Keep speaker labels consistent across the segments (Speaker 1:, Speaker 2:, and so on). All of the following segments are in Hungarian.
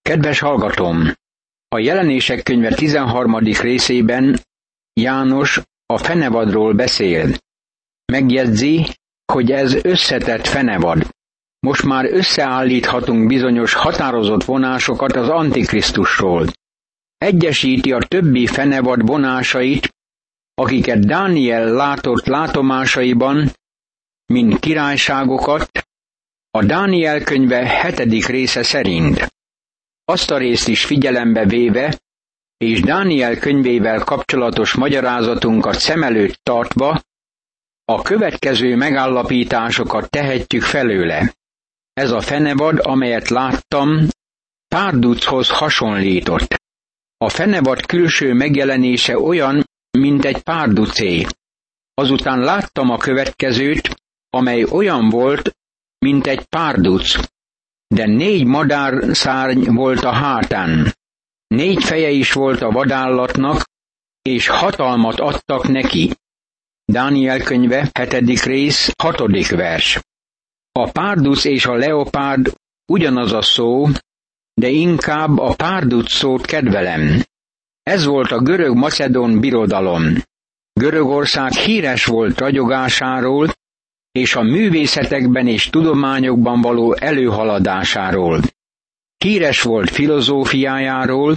Speaker 1: Kedves hallgatóm! A Jelenések könyve 13. részében János a fenevadról beszél. Megjegyzi, hogy ez összetett fenevad. Most már összeállíthatunk bizonyos határozott vonásokat az Antikrisztusról. Egyesíti a többi fenevad vonásait, akiket Dániel látott látomásaiban, mint királyságokat, a Dániel könyve 7. része szerint. Azt a részt is figyelembe véve, és Dániel könyvével kapcsolatos magyarázatunkat szem előtt tartva, a következő megállapításokat tehetjük felőle. Ez a fenevad, amelyet láttam, párduchoz hasonlított. A fenevad külső megjelenése olyan, mint egy párducé. Azután láttam a következőt, amely olyan volt, mint egy párduc, de 4 madárszárny volt a hátán. 4 feje is volt a vadállatnak, és hatalmat adtak neki. Dániel könyve 7. rész 6. vers. A párduc és a leopárd ugyanaz a szó, de inkább a párduc szót kedvelem. Ez volt a görög-macedón birodalom. Görögország híres volt ragyogásáról, és a művészetekben és tudományokban való előhaladásáról. Híres volt filozófiájáról,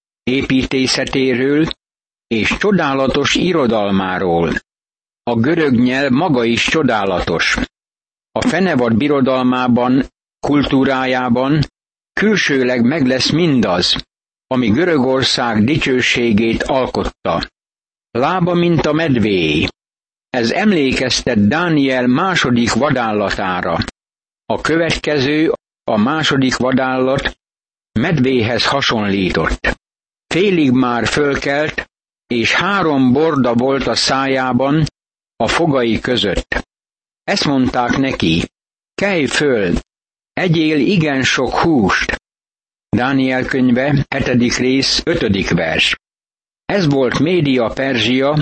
Speaker 1: építészetéről és csodálatos irodalmáról. A görög nyelv maga is csodálatos. A fenevad birodalmában, kultúrájában külsőleg meg lesz mindaz, ami Görögország dicsőségét alkotta. Lába, mint a medvéé. Ez emlékeztet Dániel második vadállatára. A következő, a második vadállat medvéhez hasonlított. Félig már fölkelt, és 3 borda volt a szájában, a fogai között. Ezt mondták neki: kelj föl, egyél igen sok húst. Dániel könyve 7. rész 5. vers. Ez volt Média-Perzsia,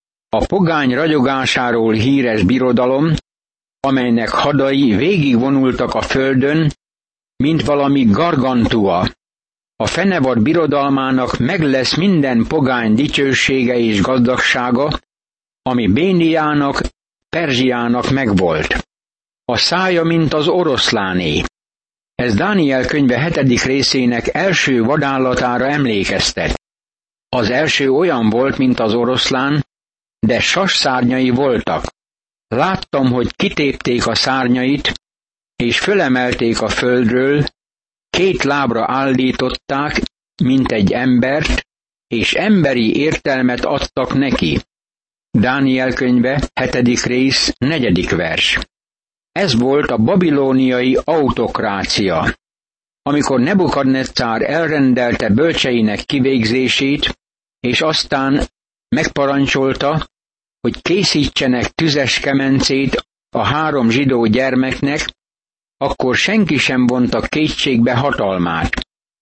Speaker 1: a pogány ragyogásáról híres birodalom, amelynek hadai végigvonultak a földön, mint valami gargantua. A fenevad birodalmának meg lesz minden pogány dicsősége és gazdagsága, ami Béniának, Perzsiának megvolt. A szája, mint az oroszláné. Ez Dániel könyve 7. részének első vadállatára emlékeztet. Az első olyan volt, mint az oroszlán, de sasszárnyai voltak. Láttam, hogy kitépték a szárnyait, és fölemelték a földről, 2 lábra állították, mint egy embert, és emberi értelmet adtak neki. Dániel könyve 7. rész 4. vers. Ez volt a babilóniai autokrácia. Amikor Nebukadneccár elrendelte bölcseinek kivégzését, és aztán megparancsolta, hogy készítsenek tüzes kemencét a 3 zsidó gyermeknek, akkor senki sem vonta kétségbe hatalmát.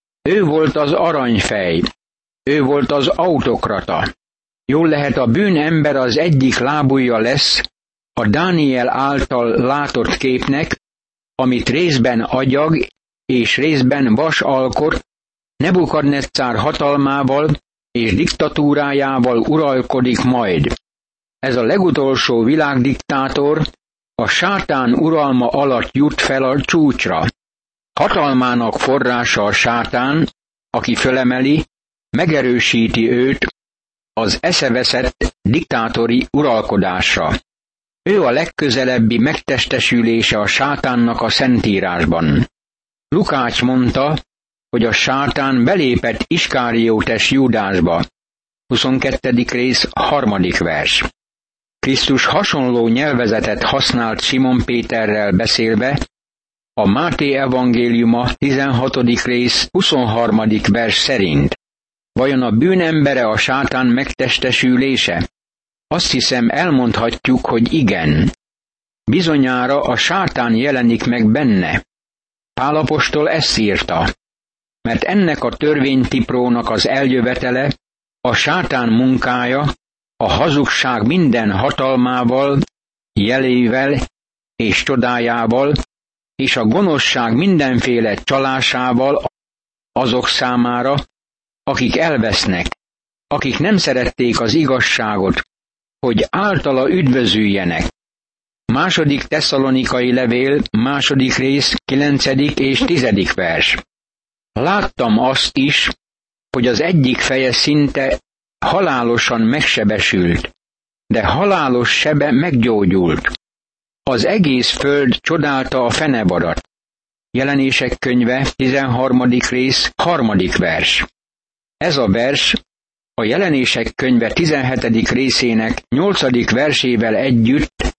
Speaker 1: Ő volt az aranyfej, ő volt az autokrata. Jól lehet, a bűnember az egyik lábujja lesz a Dániel által látott képnek, amit részben agyag és részben vas alkot, Nebukadneccár hatalmával és diktatúrájával uralkodik majd. Ez a legutolsó világdiktátor a sátán uralma alatt jut fel a csúcsra. Hatalmának forrása a sátán, aki fölemeli, megerősíti őt az eszeveszett diktátori uralkodásra. Ő a legközelebbi megtestesülése a sátánnak a Szentírásban. Lukács mondta, hogy a sátán belépett Iskáriótes Júdásba. 22. rész 3. vers. Krisztus hasonló nyelvezetet használt Simon Péterrel beszélve, a Máté evangéliuma 16. rész 23. vers szerint. Vajon a bűnembere a sátán megtestesülése? Azt hiszem, elmondhatjuk, hogy igen. Bizonyára a sátán jelenik meg benne. Pál apostol ezt írta: mert ennek a törvénytiprónak az eljövetele, a sátán munkája, a hazugság minden hatalmával, jelével és csodájával, és a gonoszság mindenféle csalásával azok számára, akik elvesznek, akik nem szerették az igazságot, hogy általa üdvözüljenek. 2. Tesszalonikai levél, 2. rész, 9. és 10. vers. Láttam azt is, hogy az egyik feje szinte halálosan megsebesült, de halálos sebe meggyógyult. Az egész föld csodálta a fenevadat. Jelenések könyve, 13. rész, 3. vers. Ez a vers a Jelenések könyve 17. részének 8. versével együtt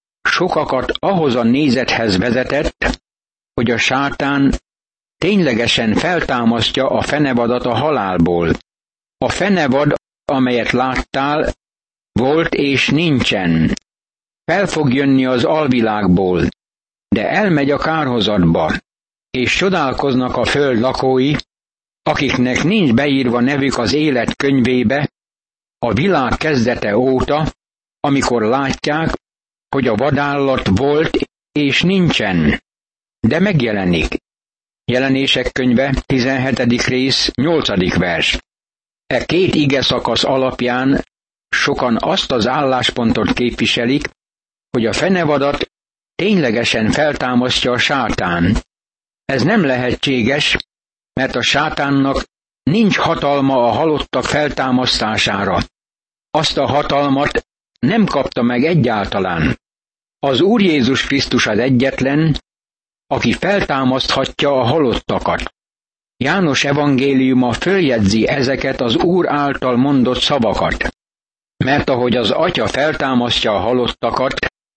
Speaker 1: sokakat ahhoz a nézethez vezetett, hogy a sátán ténylegesen feltámasztja a fenevadat a halálból. A fenevad, amelyet láttál, volt és nincsen. Fel fog jönni az alvilágból, de elmegy a kárhozatba, és csodálkoznak a föld lakói, akiknek nincs beírva nevük az élet könyvébe a világ kezdete óta, amikor látják, hogy a vadállat volt és nincsen, de megjelenik. Jelenések könyve, 17. rész, 8. vers. E két ige szakasz alapján sokan azt az álláspontot képviselik, hogy a fenevadat ténylegesen feltámasztja a sátán. Ez nem lehetséges, mert a sátánnak nincs hatalma a halottak feltámasztására. Azt a hatalmat nem kapta meg egyáltalán. Az Úr Jézus Krisztus az egyetlen, aki feltámaszthatja a halottakat. János evangéliuma följegyzi ezeket az Úr által mondott szavakat. Mert ahogy az Atya feltámasztja a halottakat,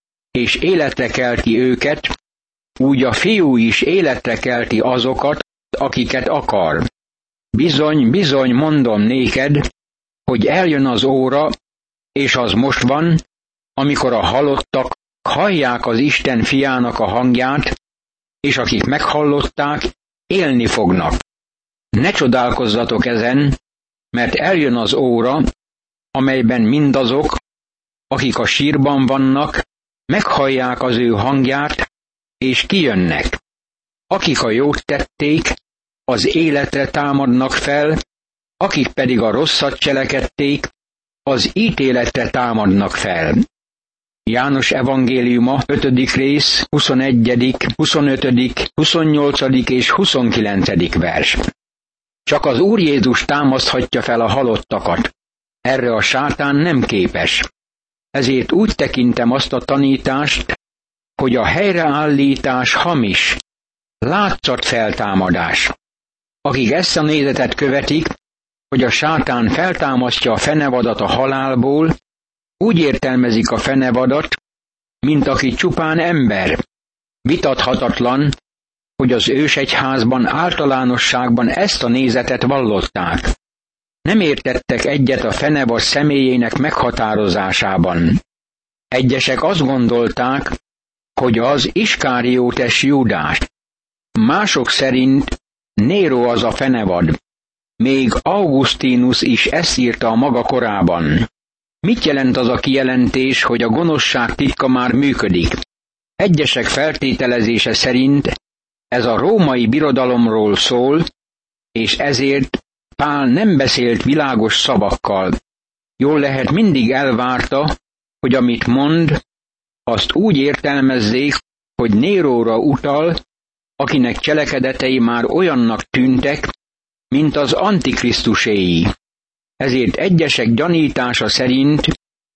Speaker 1: és életre kelti őket, úgy a Fiú is életre kelti azokat, akiket akar. Bizony, bizony mondom néked, hogy eljön az óra, és az most van, amikor a halottak hallják az Isten fiának a hangját, és akik meghallották, élni fognak. Ne csodálkozzatok ezen, mert eljön az óra, amelyben mindazok, akik a sírban vannak, meghallják az ő hangját, és kijönnek. Akik a jót tették, az életre támadnak fel, akik pedig a rosszat cselekedték, az ítéletre támadnak fel. János evangéliuma 5. rész, 21., 25., 28. és 29. vers. Csak az Úr Jézus támaszthatja fel a halottakat. Erre a sátán nem képes. Ezért úgy tekintem azt a tanítást, hogy a helyreállítás hamis, látszat feltámadás. Akik ezt a nézetet követik, hogy a sátán feltámasztja a fenevadat a halálból, úgy értelmezik a fenevadat, mint aki csupán ember. Vitathatatlan, hogy az ősegyházban általánosságban ezt a nézetet vallották. Nem értettek egyet a fenevad személyének meghatározásában. Egyesek azt gondolták, hogy az Iskáriótes Júdás. Mások szerint Néró az a fenevad. Még Augustinus is ezt írta a maga korában. Mit jelent az a kijelentés, hogy a gonoszság titka már működik? Egyesek feltételezése szerint ez a római birodalomról szól, és ezért Pál nem beszélt világos szavakkal. Jól lehet mindig elvárta, hogy amit mond, azt úgy értelmezzék, hogy Néróra utal, akinek cselekedetei már olyannak tűntek, mint az Antikrisztuséi. Ezért egyesek gyanítása szerint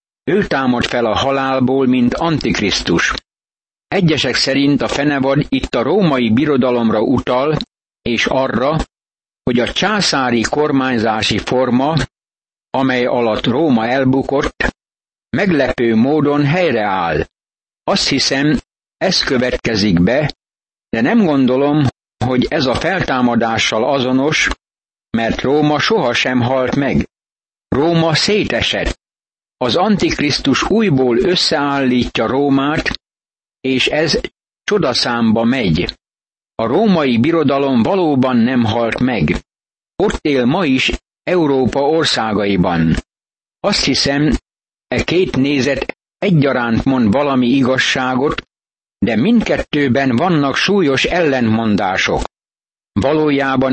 Speaker 1: ő támad fel a halálból, mint Antikrisztus. Egyesek szerint a fenevad itt a római birodalomra utal, és arra, hogy a császári kormányzási forma, amely alatt Róma elbukott, meglepő módon helyreáll. Azt hiszem, ez következik be, de nem gondolom, hogy ez a feltámadással azonos, mert Róma sohasem halt meg. Róma szétesett. Az Antikrisztus újból összeállítja Rómát, és ez csodaszámba megy. A római birodalom valóban nem halt meg. Ott él ma is Európa országaiban. Azt hiszem, e két nézet egyaránt mond valami igazságot, de mindkettőben vannak súlyos ellentmondások. Valójában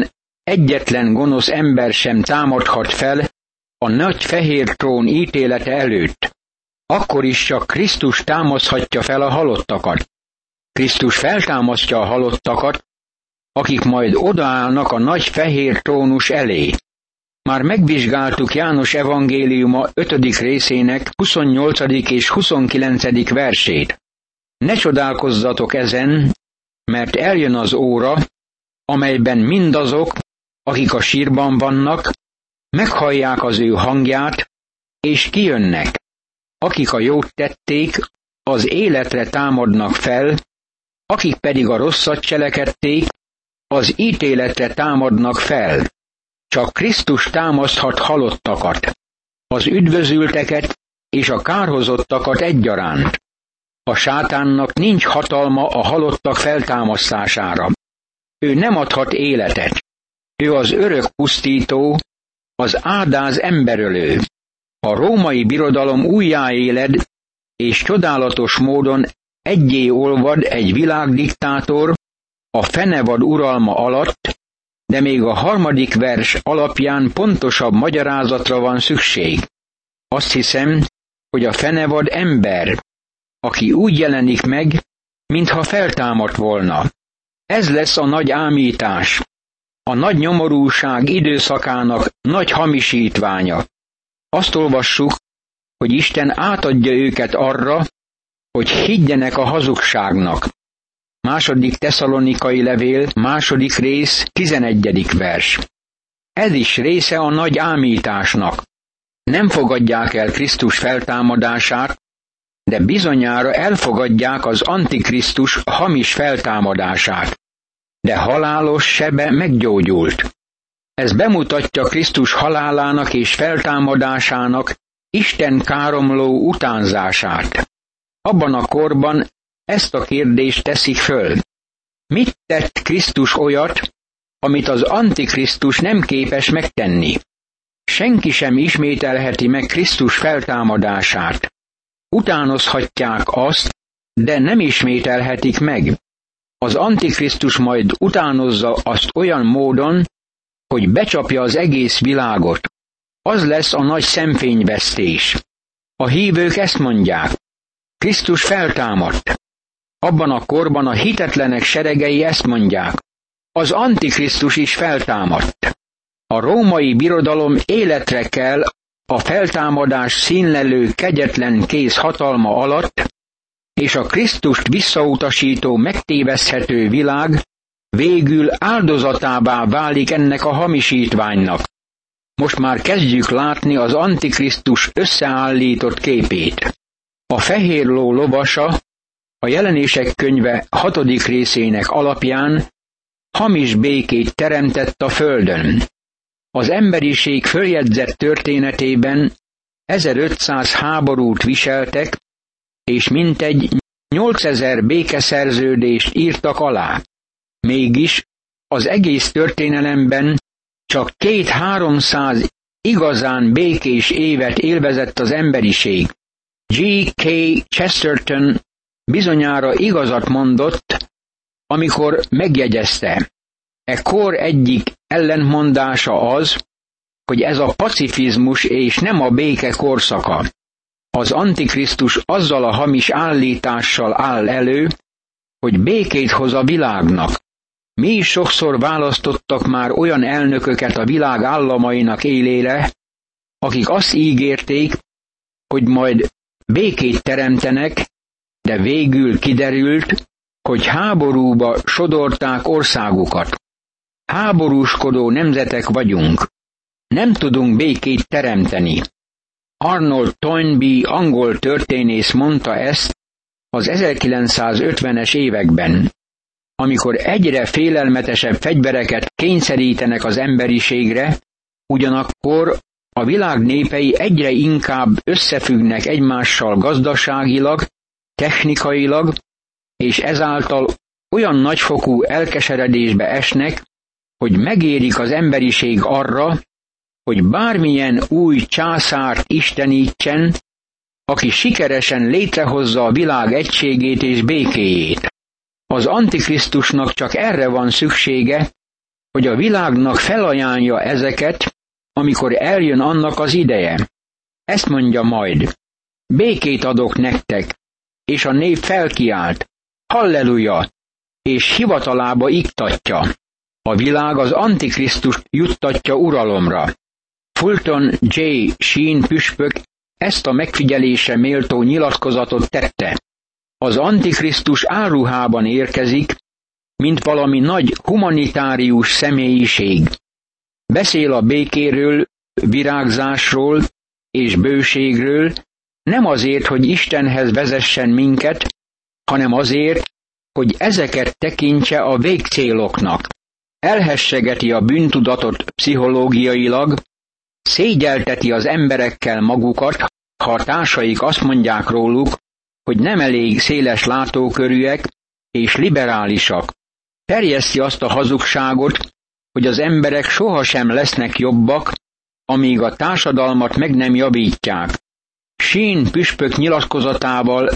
Speaker 1: egyetlen gonosz ember sem támadhat fel a nagy fehér trón ítélete előtt. Akkor is csak Krisztus támaszhatja fel a halottakat. Krisztus feltámasztja a halottakat, akik majd odaállnak a nagy fehér trónus elé. Már megvizsgáltuk János evangéliuma 5. részének 28. és 29. versét. Ne csodálkozzatok ezen, mert eljön az óra, amelyben mindazok, akik a sírban vannak, meghallják az ő hangját, és kijönnek. Akik a jót tették, az életre támadnak fel, akik pedig a rosszat cselekedték, az ítéletre támadnak fel. Csak Krisztus támaszthat halottakat, az üdvözülteket és a kárhozottakat egyaránt. A sátánnak nincs hatalma a halottak feltámasztására. Ő nem adhat életet. Ő az örök pusztító, az ádáz emberölő. A római birodalom újjáéled, és csodálatos módon egyé olvad egy világdiktátor a fenevad uralma alatt, de még a 3. vers alapján pontosabb magyarázatra van szükség. Azt hiszem, hogy a fenevad ember, aki úgy jelenik meg, mintha feltámadt volna. Ez lesz a nagy ámítás, a nagy nyomorúság időszakának nagy hamisítványa. Azt olvassuk, hogy Isten átadja őket arra, hogy higgyenek a hazugságnak. 2. Tesszalonikai levél, 2. rész, 11. vers. Ez is része a nagy ámításnak. Nem fogadják el Krisztus feltámadását, de bizonyára elfogadják az Antikrisztus hamis feltámadását. De halálos sebe meggyógyult. Ez bemutatja Krisztus halálának és feltámadásának Isten káromló utánzását. Abban a korban ezt a kérdést teszik föl. Mit tett Krisztus olyat, amit az Antikrisztus nem képes megtenni? Senki sem ismételheti meg Krisztus feltámadását. Utánozhatják azt, de nem ismételhetik meg. Az Antikrisztus majd utánozza azt olyan módon, hogy becsapja az egész világot. Az lesz a nagy szemfényvesztés. A hívők ezt mondják. Krisztus feltámadt. Abban a korban a hitetlenek seregei ezt mondják. Az Antikrisztus is feltámadt. A római birodalom életre kell a feltámadás színlelő kegyetlen kéz hatalma alatt, és a Krisztust visszautasító megtéveszthető világ végül áldozatává válik ennek a hamisítványnak. Most már kezdjük látni az Antikrisztus összeállított képét. A fehér ló lovasa a Jelenések könyve 6. részének alapján hamis békét teremtett a földön. Az emberiség följegyzett történetében 1500 háborút viseltek, és mintegy 8000 békeszerződést írtak alá. Mégis az egész történelemben csak 200-300 igazán békés évet élvezett az emberiség. G.K. Chesterton bizonyára igazat mondott, amikor megjegyezte. E kor egyik ellentmondása az, hogy ez a pacifizmus és nem a béke korszaka. Az Antikrisztus azzal a hamis állítással áll elő, hogy békét hoz a világnak. Mi is sokszor választottak már olyan elnököket a világ államainak élére, akik azt ígérték, hogy majd békét teremtenek, de végül kiderült, hogy háborúba sodorták országukat. Háborúskodó nemzetek vagyunk. Nem tudunk békét teremteni. Arnold Toynbee angol történész mondta ezt az 1950-es években, amikor egyre félelmetesebb fegyvereket kényszerítenek az emberiségre, ugyanakkor a világ népei egyre inkább összefüggnek egymással gazdaságilag, technikailag, és ezáltal olyan nagyfokú elkeseredésbe esnek, hogy megérik az emberiség arra, hogy bármilyen új császárt istenítsen, aki sikeresen létrehozza a világ egységét és békéjét. Az Antikrisztusnak csak erre van szüksége, hogy a világnak felajánlja ezeket, amikor eljön annak az ideje. Ezt mondja majd: békét adok nektek, és a nép felkiált, halleluja, és hivatalába iktatja. A világ az Antikrisztust juttatja uralomra. Fulton J. Sheen püspök ezt a megfigyelésre méltó nyilatkozatot tette. Az Antikrisztus áruhában érkezik, mint valami nagy humanitárius személyiség. Beszél a békéről, virágzásról és bőségről, nem azért, hogy Istenhez vezessen minket, hanem azért, hogy ezeket tekintse a végcéloknak. Elhessegeti a bűntudatot pszichológiailag, szégyelteti az emberekkel magukat, ha a társaik azt mondják róluk, hogy nem elég széles látókörűek és liberálisak. Terjeszti azt a hazugságot, hogy az emberek sohasem lesznek jobbak, amíg a társadalmat meg nem javítják. Sheen püspök nyilatkozatával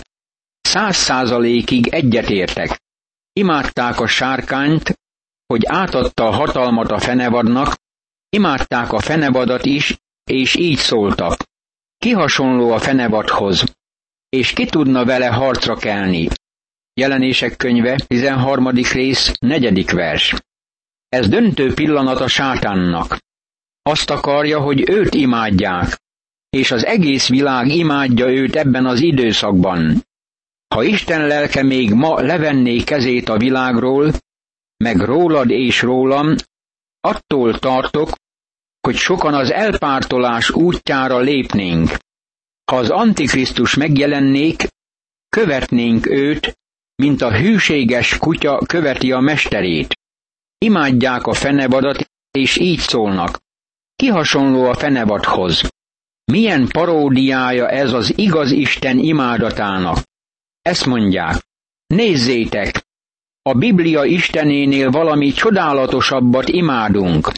Speaker 1: 100%-ig egyetértek. Imádták a sárkányt, hogy átadta a hatalmat a fenevadnak, imádták a fenevadat is, és így szóltak: ki hasonló a fenevadhoz, és ki tudna vele harcra kelni? Jelenések könyve, 13. rész, 4. vers. Ez döntő pillanat a sátánnak. Azt akarja, hogy őt imádják, és az egész világ imádja őt ebben az időszakban. Ha Isten lelke még ma levenné kezét a világról, meg rólad és rólam, attól tartok, hogy sokan az elpártolás útjára lépnénk. Ha az Antikrisztus megjelennék, követnénk őt, mint a hűséges kutya követi a mesterét. Imádják a fenevadat, és így szólnak: ki hasonló a fenevadhoz? Milyen paródiája ez az igaz Isten imádatának? Ezt mondják: nézzétek, a Biblia Istenénél valami csodálatosabbat imádunk,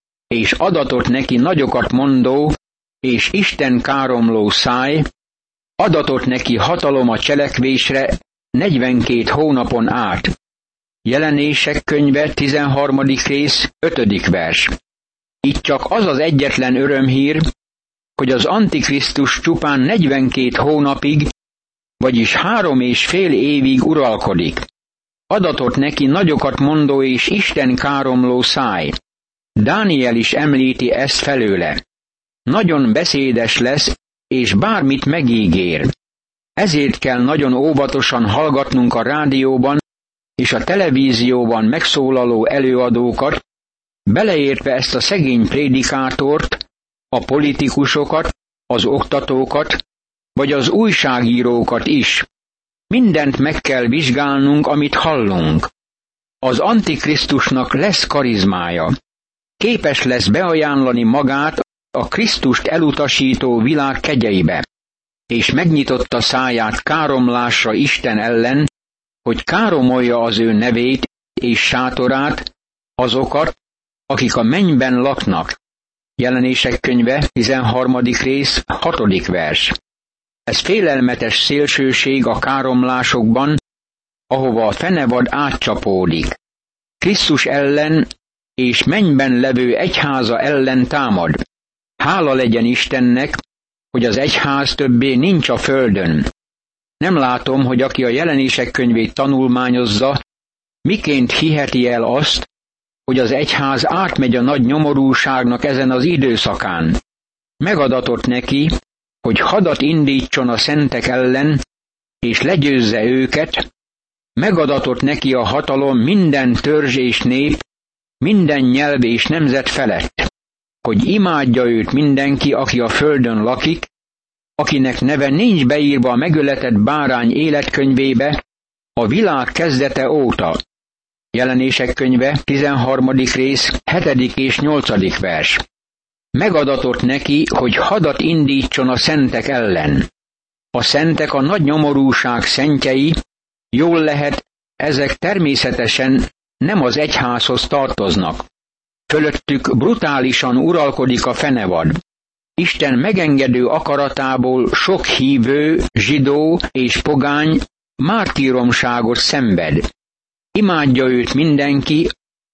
Speaker 1: és adatot neki nagyokat mondó, és Isten káromló száj, adatot neki hatalom a cselekvésre 42 hónapon át. Jelenések könyve, 13. rész, 5. vers. Itt csak az az egyetlen örömhír, hogy az Antikrisztus csupán 42 hónapig, vagyis 3,5 évig uralkodik. Adatot neki nagyokat mondó és Isten káromló száj. Dániel is említi ezt felőle. Nagyon beszédes lesz, és bármit megígér. Ezért kell nagyon óvatosan hallgatnunk a rádióban és a televízióban megszólaló előadókat, beleértve ezt a szegény prédikátort, a politikusokat, az oktatókat, vagy az újságírókat is. Mindent meg kell vizsgálnunk, amit hallunk. Az Antikrisztusnak lesz karizmája. Képes lesz beajánlani magát a Krisztust elutasító világ kegyeibe, és megnyitotta száját káromlásra Isten ellen, hogy káromolja az ő nevét és sátorát, azokat, akik a mennyben laknak. Jelenések könyve, 13. rész, 6. vers. Ez félelmetes szélsőség a káromlásokban, ahova a fenevad átcsapódik. Krisztus ellen és mennyben levő egyháza ellen támad. Hála legyen Istennek, hogy az egyház többé nincs a földön. Nem látom, hogy aki a Jelenések könyvét tanulmányozza, miként hiheti el azt, hogy az egyház átmegy a nagy nyomorúságnak ezen az időszakán. Megadatott neki, hogy hadat indítson a szentek ellen, és legyőzze őket, megadatott neki a hatalom minden törzs és nép, minden nyelv és nemzet felett, hogy imádja őt mindenki, aki a földön lakik, akinek neve nincs beírva a megöletett bárány életkönyvébe a világ kezdete óta. Jelenések könyve, 13. rész, 7. és 8. vers. Megadatott neki, hogy hadat indítson a szentek ellen. A szentek a nagy nyomorúság szentjei, jól lehet, ezek természetesen nem az egyházhoz tartoznak. Fölöttük brutálisan uralkodik a fenevad. Isten megengedő akaratából sok hívő, zsidó és pogány mártíromságot szenved. Imádja őt mindenki,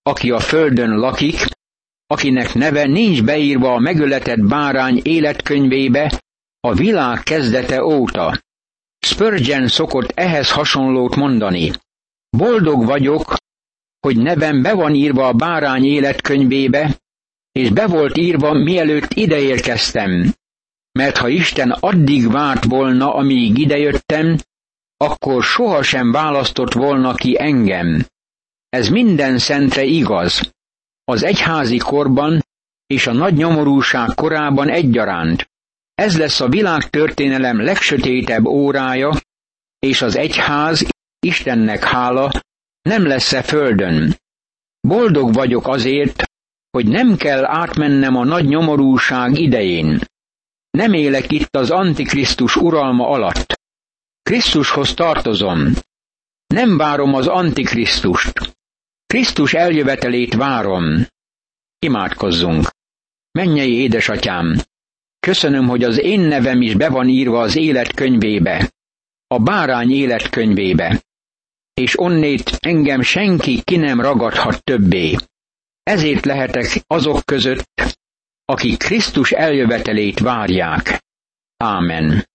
Speaker 1: aki a földön lakik, akinek neve nincs beírva a megöletett bárány életkönyvébe a világ kezdete óta. Spurgeon szokott ehhez hasonlót mondani. Boldog vagyok, hogy nevem be van írva a bárány életkönyvébe, és be volt írva, mielőtt ideérkeztem. Mert ha Isten addig várt volna, amíg idejöttem, akkor sohasem választott volna ki engem. Ez minden szentre igaz. Az egyházi korban és a nagy nyomorúság korában egyaránt. Ez lesz a világtörténelem legsötétebb órája, és az egyház, Istennek hála, nem lesz-e földön. Boldog vagyok azért, hogy nem kell átmennem a nagy nyomorúság idején. Nem élek itt az Antikrisztus uralma alatt. Krisztushoz tartozom. Nem várom az Antikrisztust. Krisztus eljövetelét várom. Imádkozzunk. Mennyei édesatyám, köszönöm, hogy az én nevem is be van írva az életkönyvébe, a bárány életkönyvébe, és onnét engem senki ki nem ragadhat többé. Ezért lehetek azok között, akik Krisztus eljövetelét várják. Ámen.